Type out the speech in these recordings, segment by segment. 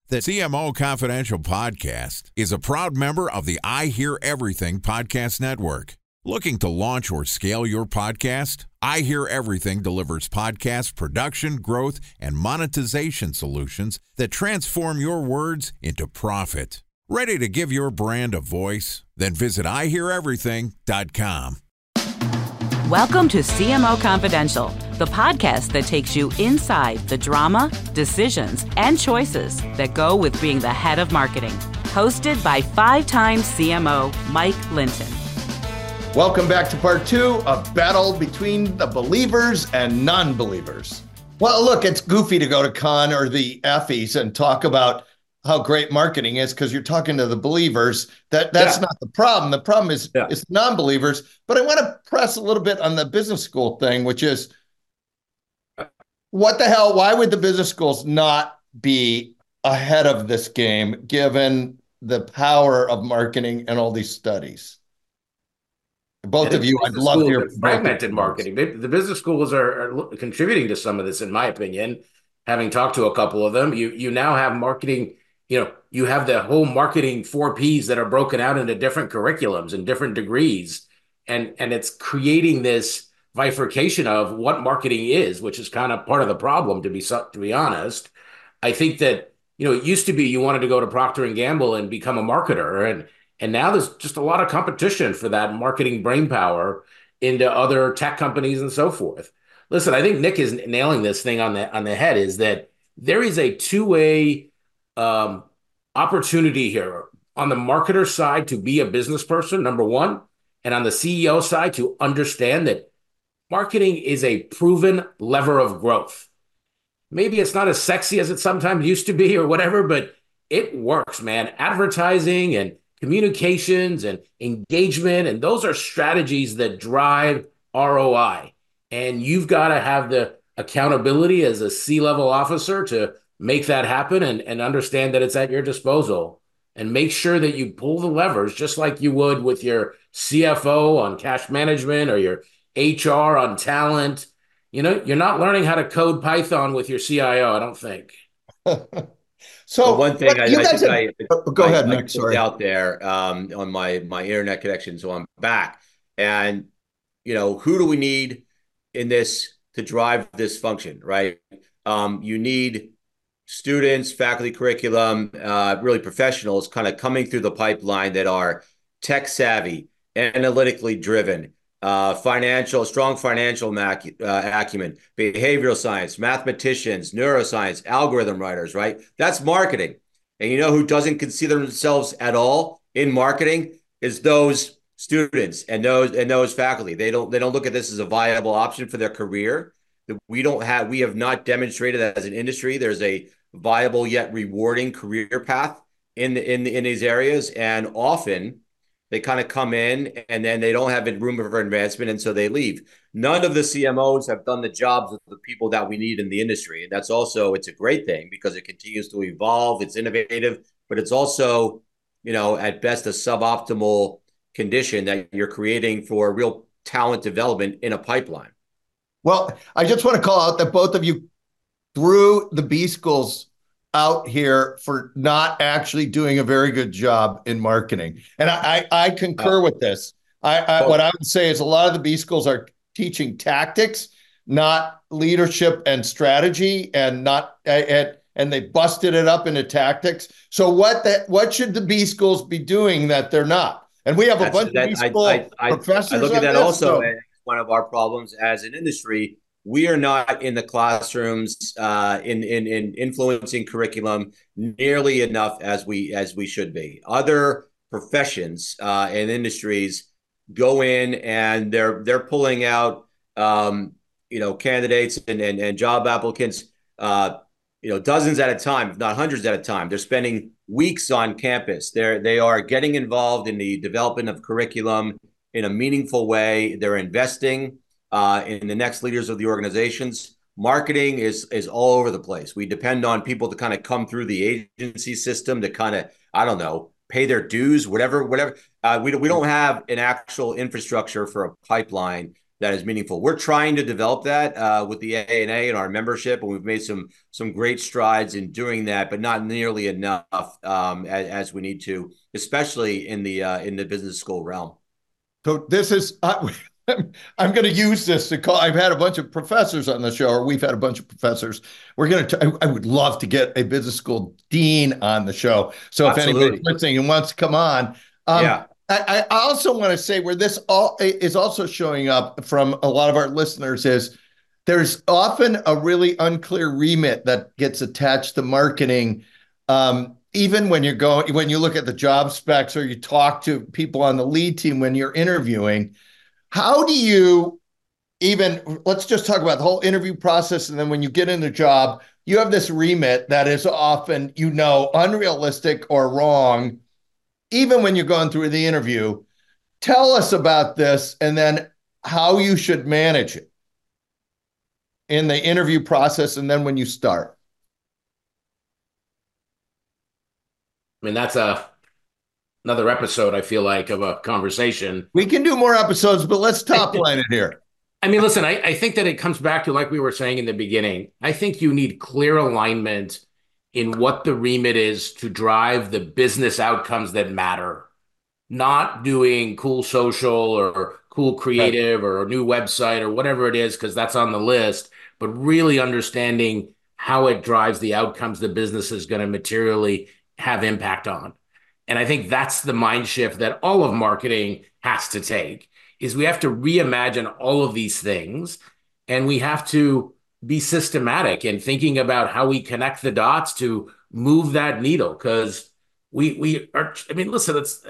The CMO Confidential podcast is a proud member of the I Hear Everything podcast network. Looking to launch or scale your podcast? I Hear Everything delivers podcast production, growth, and monetization solutions that transform your words into profit. Ready to give your brand a voice? Then visit iheareverything.com. Welcome to CMO Confidential, the podcast that takes you inside the drama, decisions, and choices that go with being the head of marketing. Hosted by five-time CMO Mike Linton. Welcome back to part two of Battle Between the Believers and Non-Believers. Well, look, it's goofy to go to Cannes or the Effies and talk about how great marketing is because you're talking to the believers. That's not the problem. The problem is non-believers. But I want to press a little bit on the business school thing, which is what the hell? Why would the business schools not be ahead of this game given the power of marketing and all these studies? Both of you, I'd love to hear. Fragmented marketing. The business schools are contributing to some of this, in my opinion. Having talked to a couple of them, you now have marketing. You have the whole marketing 4 Ps that are broken out into different curriculums and different degrees. And it's creating this bifurcation of what marketing is, which is kind of part of the problem, to be honest. I think that, it used to be you wanted to go to Procter & Gamble and become a marketer. And now there's just a lot of competition for that marketing brainpower into other tech companies and so forth. Listen, I think Nick is nailing this thing on the head, is that there is a two-way opportunity here on the marketer side to be a business person, number one, and on the CEO side to understand that marketing is a proven lever of growth. Maybe it's not as sexy as it sometimes used to be or whatever, but it works, man. Advertising and communications and engagement, and those are strategies that drive ROI. And you've got to have the accountability as a C-level officer to make that happen and understand that it's at your disposal, and make sure that you pull the levers just like you would with your CFO on cash management or your HR on talent. You're not learning how to code Python with your CIO, I don't think. So one thing go ahead, Nick. Sorry, out there on my internet connection, so I'm back. And who do we need in this to drive this function, right? You need students, faculty, curriculum, really professionals kind of coming through the pipeline that are tech savvy, analytically driven, strong financial acumen, behavioral science, mathematicians, neuroscience, algorithm writers, right? That's marketing. And who doesn't consider themselves at all in marketing is those students and those faculty. They don't look at this as a viable option for their career. We have not demonstrated that as an industry there's a viable yet rewarding career path in these areas, and often they kind of come in and then they don't have room for advancement, and so they leave. None of the CMOs have done the jobs of the people that we need in the industry, and that's also, it's a great thing because it continues to evolve. It's innovative, but it's also, at best a suboptimal condition that you're creating for real talent development in a pipeline. Well, I just want to call out that both of you threw the B schools out here for not actually doing a very good job in marketing. And I concur with this. What I would say is a lot of the B schools are teaching tactics, not leadership and strategy, and they busted it up into tactics. So what should the B schools be doing that they're not? And we have a bunch of B school professors. I look at that also as one of our problems as an industry. We are not in the classrooms in influencing curriculum nearly enough as we should be. Other professions and industries go in and they're pulling out candidates and job applicants dozens at a time, if not hundreds at a time. They're spending weeks on campus. They are getting involved in the development of curriculum in a meaningful way. They're investing in the next leaders of the organizations. Marketing is all over the place. We depend on people to kind of come through the agency system to kind of, pay their dues, whatever. We don't have an actual infrastructure for a pipeline that is meaningful. We're trying to develop that with the ANA and our membership, and we've made some great strides in doing that, but not nearly enough as we need to, especially in the business school realm. So this is, I'm going to use this to call. I've had a bunch of professors on the show, or we've had a bunch of professors. I would love to get a business school dean on the show. So if anybody's listening and wants to come on, I also want to say where this all is also showing up from a lot of our listeners is there's often a really unclear remit that gets attached to marketing. Even when you look at the job specs or you talk to people on the lead team when you're interviewing, how do you let's just talk about the whole interview process. And then when you get in the job, you have this remit that is often, unrealistic or wrong, even when you're going through the interview. Tell us about this and then how you should manage it in the interview process and then when you start. I mean, that's another episode, I feel like, of a conversation. We can do more episodes, but let's top line it here. I mean, listen, I think that it comes back to, like we were saying in the beginning, I think you need clear alignment in what the remit is to drive the business outcomes that matter. Not doing cool social or cool creative or a new website or whatever it is, because that's on the list, but really understanding how it drives the outcomes the business is going to materially have impact on. And I think that's the mind shift that all of marketing has to take, is we have to reimagine all of these things, and we have to be systematic in thinking about how we connect the dots to move that needle. Because we are, I mean, listen, that's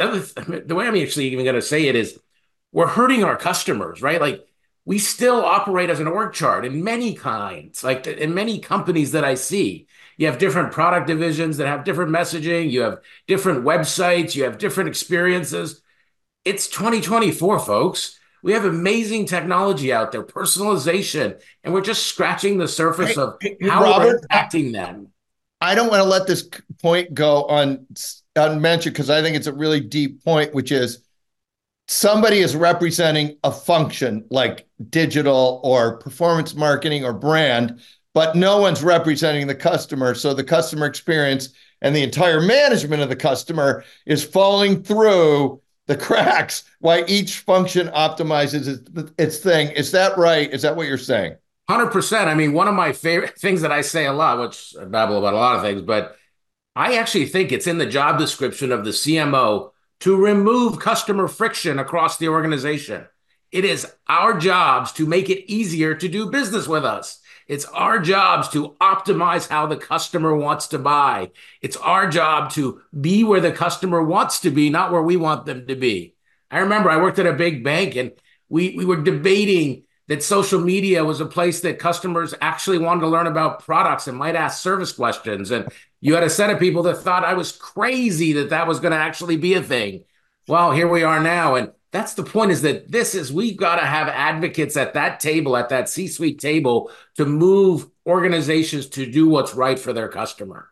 the way I'm actually even going to say it is we're hurting our customers, right? Like, we still operate as an org chart in many kinds, like in many companies that I see. You have different product divisions that have different messaging. You have different websites. You have different experiences. It's 2024, folks. We have amazing technology out there, personalization, and we're just scratching the surface of how we're impacting them. I don't want to let this point go unmentioned because I think it's a really deep point, which is somebody is representing a function like digital or performance marketing or brand, but no one's representing the customer. So the customer experience and the entire management of the customer is falling through the cracks while each function optimizes its thing. Is that right? Is that what you're saying? 100%. I mean, one of my favorite things that I say a lot, which I babble about a lot of things, but I actually think it's in the job description of the CMO to remove customer friction across the organization. It is our jobs to make it easier to do business with us. It's our jobs to optimize how the customer wants to buy. It's our job to be where the customer wants to be, not where we want them to be. I remember I worked at a big bank and we were debating that social media was a place that customers actually wanted to learn about products and might ask service questions. And you had a set of people that thought I was crazy that was going to actually be a thing. Well, here we are now. And that's the point, is that we've got to have advocates at that table, at that C-suite table, to move organizations to do what's right for their customer.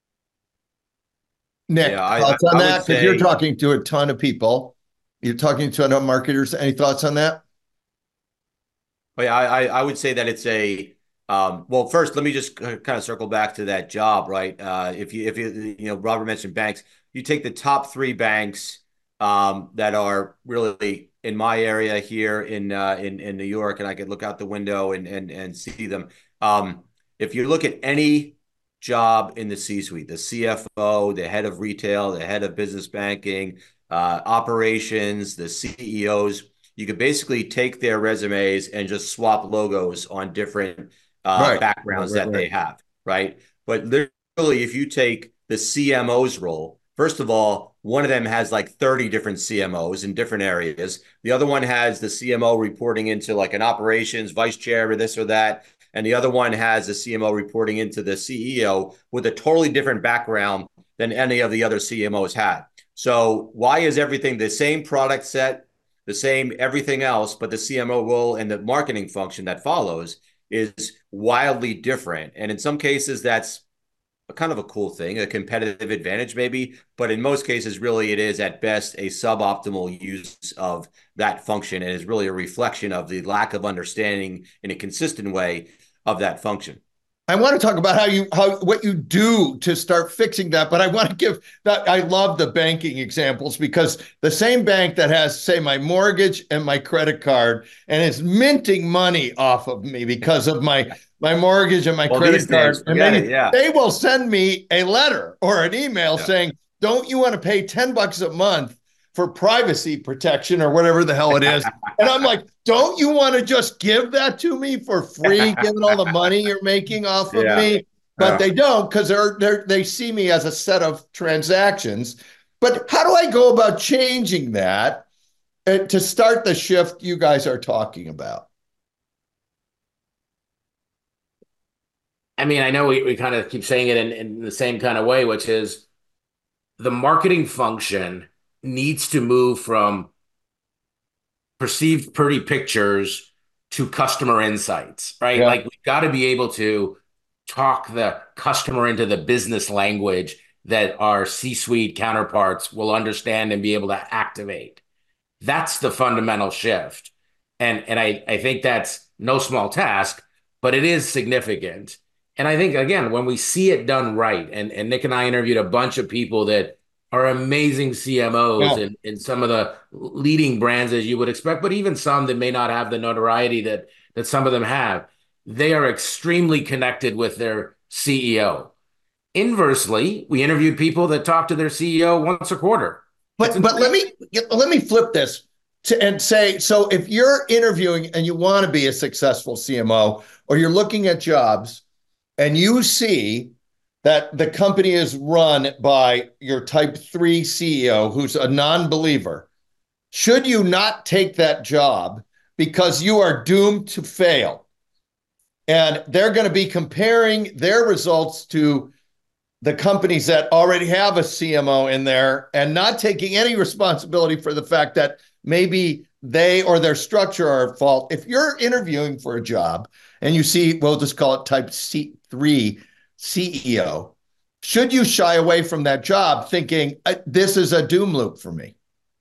Nick, thoughts on that? Because you're talking to a ton of people. You're talking to a ton of marketers. Any thoughts on that? Yeah, I would say that it's well, first, let me just kind of circle back to that job, right? If you Robert mentioned banks, you take the top 3 banks that are really in my area here in New York, and I could look out the window and see them. If you look at any job in the C-suite, the CFO, the head of retail, the head of business banking, operations, the CEOs, you could basically take their resumes and just swap logos on different backgrounds that they have, right? But literally, if you take the CMO's role, first of all, one of them has like 30 different CMOs in different areas. The other one has the CMO reporting into like an operations vice chair or this or that. And the other one has a CMO reporting into the CEO with a totally different background than any of the other CMOs had. So why is everything the same product set, the same everything else, but the CMO role and the marketing function that follows is wildly different? And in some cases, that's a kind of a cool thing, a competitive advantage maybe, but in most cases, really it is at best a suboptimal use of that function and is really a reflection of the lack of understanding in a consistent way of that function. I want to talk about what you do to start fixing that, but I want to give that. I love the banking examples because the same bank that has, say, my mortgage and my credit card and is minting money off of me because of my mortgage and my credit card, and they will send me a letter or an email saying, "Don't you want to pay $10 a month for privacy protection or whatever the hell it is?" And I'm like, don't you want to just give that to me for free, given all the money you're making off of me? But they don't, because they see me as a set of transactions. But how do I go about changing that to start the shift you guys are talking about? I mean, I know we kind of keep saying it in the same kind of way, which is the marketing function needs to move from perceived pretty pictures to customer insights, right? Like we've got to be able to talk the customer into the business language that our C-suite counterparts will understand and be able to activate. That's the fundamental shift. And I think that's no small task, but it is significant. And I think, again, when we see it done right, and Nick and I interviewed a bunch of people that are amazing CMOs in some of the leading brands, as you would expect, but even some that may not have the notoriety that some of them have. They are extremely connected with their CEO. Inversely, we interviewed people that talk to their CEO once a quarter. But let me flip this and say, so if you're interviewing and you want to be a successful CMO, or you're looking at jobs and you see that the company is run by your type 3 CEO who's a non-believer, should you not take that job because you are doomed to fail? And they're going to be comparing their results to the companies that already have a CMO in there and not taking any responsibility for the fact that maybe they or their structure are at fault. If you're interviewing for a job and you see, we'll just call it type C3 CEO, should you shy away from that job thinking this is a doom loop for me?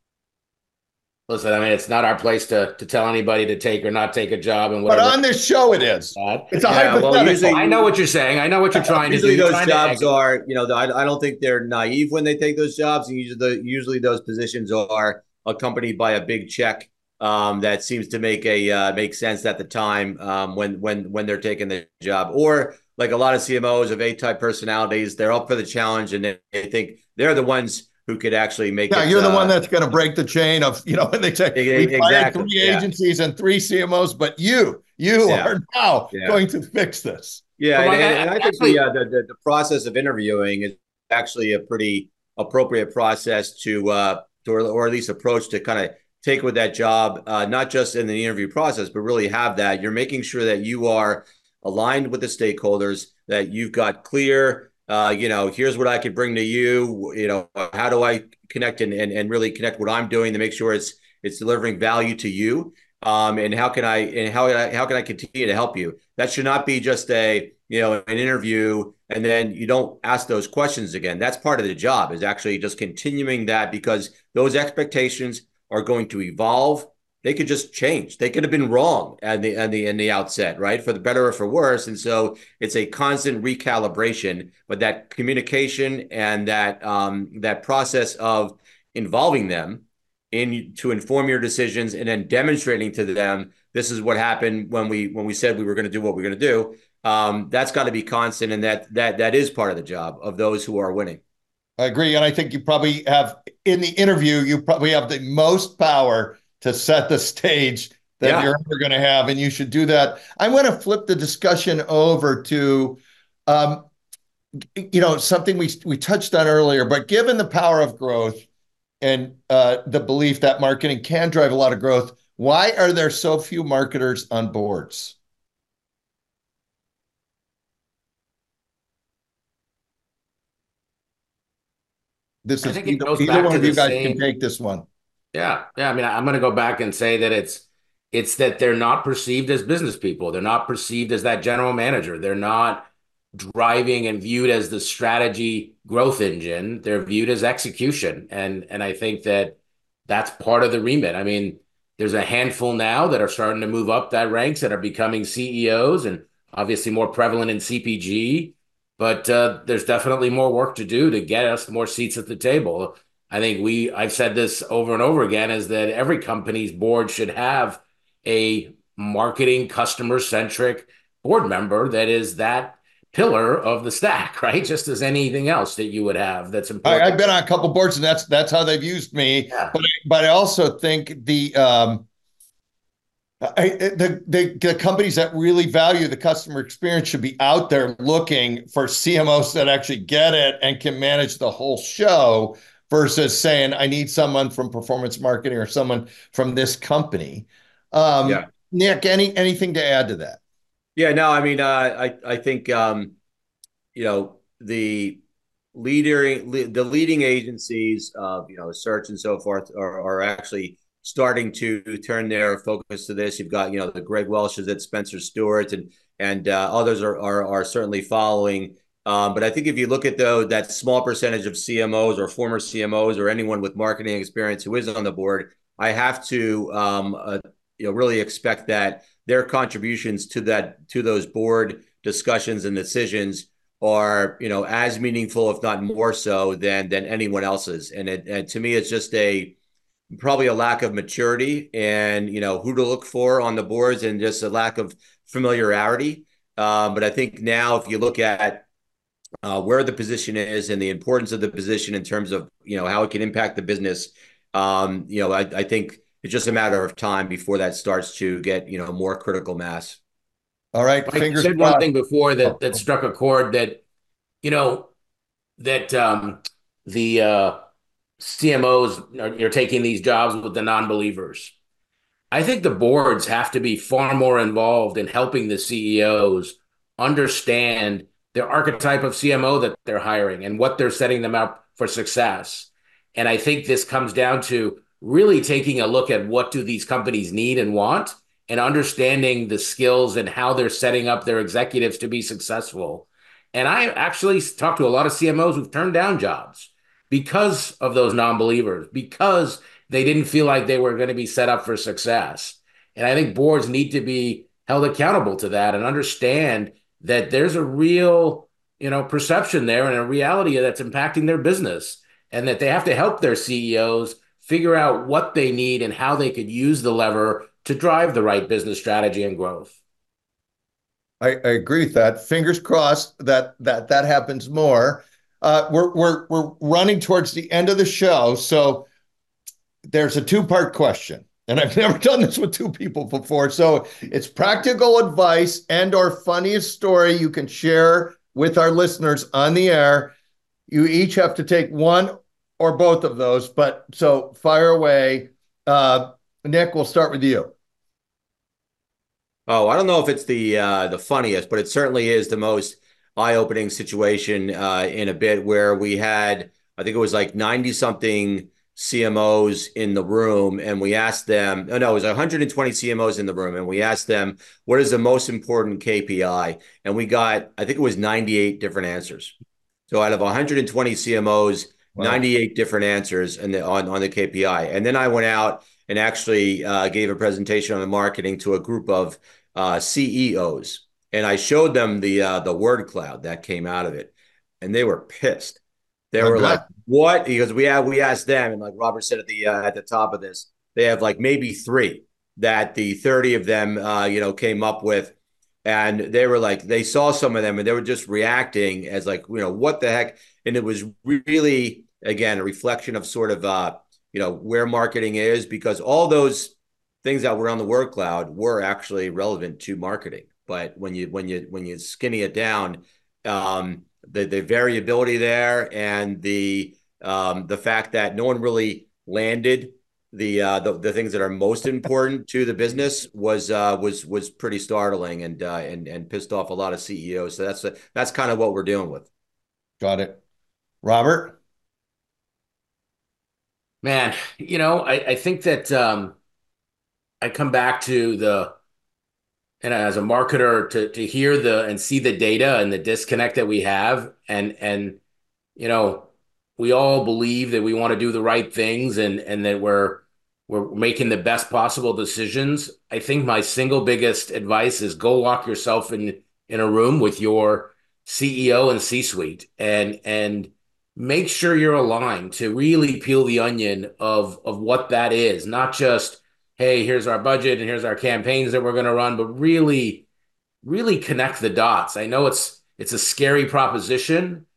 Listen, I mean, it's not our place to tell anybody to take or not take a job. But on this show, it is. It's a hypothetical. Well, I know what you're saying. I know what you're trying to do. Usually those jobs are, I don't think they're naive when they take those jobs. And usually those positions are accompanied by a big check that seems to make sense at the time when they're taking the job. Or like a lot of CMOs of A-type personalities, they're up for the challenge and they think they're the ones who could actually make it. You're the one that's going to break the chain of, when they say we fired 3 agencies and 3 CMOs, but you are now going to fix this. Yeah, and I think the process of interviewing is actually a pretty appropriate process or at least approach to kind of take with that job, not just in the interview process, but really have that. You're making sure that you are aligned with the stakeholders, that you've got clear, here's what I could bring to you. How do I connect and really connect what I'm doing to make sure it's delivering value to you? And how can I continue to help you? That should not be just an interview and then you don't ask those questions again. That's part of the job, is actually just continuing that, because those expectations are going to evolve. They could just change. They could have been wrong in the outset, right? For the better or for worse. And so it's a constant recalibration, but that communication and that process of involving them to inform your decisions and then demonstrating to them, this is what happened when we said we were going to do what we're going to do. That's got to be constant. And that is part of the job of those who are winning. I agree. And I think you probably have, in the interview, you probably have the most power to set the stage that you're ever going to have. And you should do that. I want to flip the discussion over to, something we touched on earlier, but given the power of growth and the belief that marketing can drive a lot of growth, why are there so few marketers on boards? This is either one of you guys can take this one. Yeah. I mean, I'm going to go back and say that it's that they're not perceived as business people. They're not perceived as that general manager. They're not driving and viewed as the strategy growth engine. They're viewed as execution. And I think that that's part of the remit. I mean, there's a handful now that are starting to move up that ranks that are becoming CEOs and obviously more prevalent in CPG. But there's definitely more work to do to get us more seats at the table. I think I've said this over and over again, is that every company's board should have a marketing customer centric board member that is that pillar of the stack, right? Just as anything else that you would have that's important. I've been on a couple boards, and that's how they've used me. Yeah. But I also think the companies that really value the customer experience should be out there looking for CMOs that actually get it and can manage the whole show versus saying, I need someone from performance marketing or someone from this company. Yeah. Nick, anything to add to that? Yeah, no, I mean, I think the leading agencies of search and so forth are actually starting to turn their focus to this. You've got the Greg Welch's at Spencer Stuart, and others are certainly following. But I think if you look at that small percentage of CMOs or former CMOs or anyone with marketing experience who is on the board, I have to really expect that their contributions to those board discussions and decisions are as meaningful, if not more so, than anyone else's. And to me, it's just probably a lack of maturity and who to look for on the boards, and just a lack of familiarity. But I think now, if you look at where the position is and the importance of the position in terms of how it can impact the business, I think it's just a matter of time before that starts to get more critical mass. All right, I said one thing before that struck a chord, that the CMOs are taking these jobs with the non-believers. I think the boards have to be far more involved in helping the CEOs understand their archetype of CMO that they're hiring and what they're setting them up for success. And I think this comes down to really taking a look at what do these companies need and want, and understanding the skills and how they're setting up their executives to be successful. And I actually talked to a lot of CMOs who've turned down jobs because of those non-believers, because they didn't feel like they were going to be set up for success. And I think boards need to be held accountable to that and understand that there's a real, perception there and a reality that's impacting their business, and that they have to help their CEOs figure out what they need and how they could use the lever to drive the right business strategy and growth. I agree with that. Fingers crossed that happens more. We're running towards the end of the show, so there's a two-part question, and I've never done this with two people before. So it's practical advice and/or funniest story you can share with our listeners on the air. You each have to take one or both of those, but so fire away. Nick, we'll start with you. Oh, I don't know if it's the funniest, but it certainly is the most eye-opening situation in a bit, where we had, I think it was like 90 something CMOs in the room, and we asked them, oh no, it was 120 CMOs in the room, and we asked them, what is the most important KPI? And we got, I think it was 98 different answers. So out of 120 CMOs, wow, 98 different answers on the KPI. And then I went out and actually gave a presentation on the marketing to a group of CEOs. And I showed them the word cloud that came out of it. And they were pissed. They were like, what? Because we asked them, and like Robert said at the top of this, they have like maybe 3 that the 30 of them came up with. And they were like, they saw some of them and they were just reacting as like, what the heck? And it was really, again, a reflection of sort of where marketing is, because all those things that were on the word cloud were actually relevant to marketing. But when you skinny it down, the variability there, and the fact that no one really landed the things that are most important to the business was pretty startling, and pissed off a lot of CEOs. So that's kind of what we're dealing with. Got it. Robert? Man, I think that I come back to And as a marketer, to hear and see the data and the disconnect that we have, and we all believe that we want to do the right things, and that we're making the best possible decisions. I think my single biggest advice is go lock yourself in a room with your CEO and C-suite, and make sure you're aligned to really peel the onion of what that is. Not just, hey, here's our budget and here's our campaigns that we're going to run, but really, really connect the dots. I know it's a scary proposition,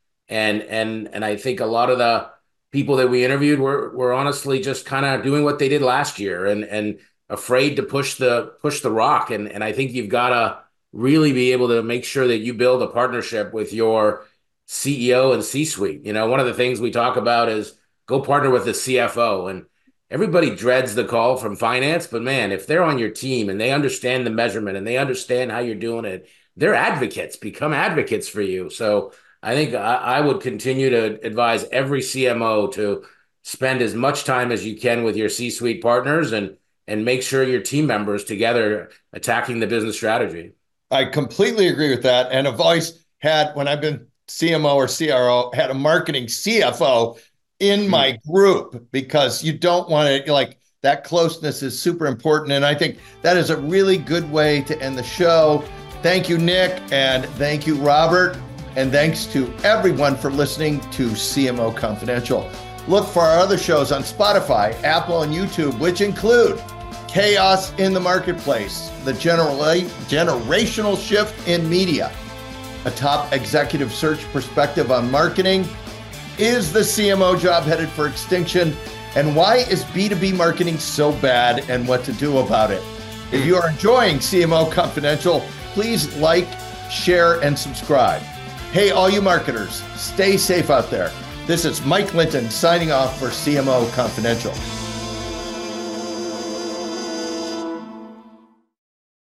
and I think a lot of the people that we interviewed were honestly just kind of doing what they did last year, and afraid to push the rock. And I think you've got to really be able to make sure that you build a partnership with your CEO and C-suite. One of the things we talk about is go partner with the CFO, and everybody dreads the call from finance, but man, if they're on your team and they understand the measurement and they understand how you're doing it, they're advocates, become advocates for you. So I think I would continue to advise every CMO to spend as much time as you can with your C-suite partners, and make sure your team members together attacking the business strategy. I completely agree with that. And I've always had, when I've been CMO or CRO, had a marketing CFO in my group, because you don't want to, like, that closeness is super important. And I think that is a really good way to end the show. Thank you, Nick, and thank you, Robert. And thanks to everyone for listening to CMO Confidential. Look for our other shows on Spotify, Apple, and YouTube, which include Chaos in the Marketplace, the generational shift in media, a top executive search perspective on marketing, is the CMO job headed for extinction, and why is B2B marketing so bad and what to do about it. If you are enjoying CMO Confidential, please like, share, and subscribe. Hey, all you marketers, stay safe out there. This is Mike Linton signing off for CMO Confidential.